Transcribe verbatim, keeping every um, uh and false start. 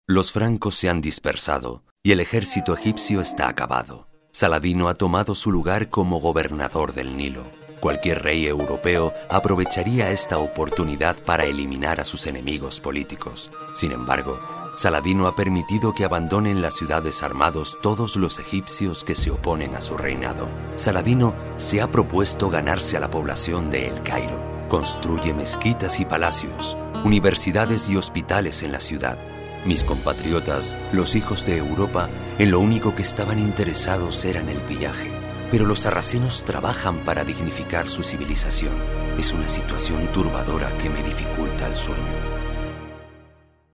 Los francos se han dispersado y el ejército egipcio está acabado. Saladino ha tomado su lugar como gobernador del Nilo. Cualquier rey europeo aprovecharía esta oportunidad para eliminar a sus enemigos políticos. Sin embargo, Saladino ha permitido que abandonen las ciudades armados todos los egipcios que se oponen a su reinado. Saladino se ha propuesto ganarse a la población de El Cairo. Construye mezquitas y palacios, universidades y hospitales en la ciudad. Mis compatriotas, los hijos de Europa, en lo único que estaban interesados era en el pillaje. Pero los sarracenos trabajan para dignificar su civilización. Es una situación turbadora que me dificulta el sueño.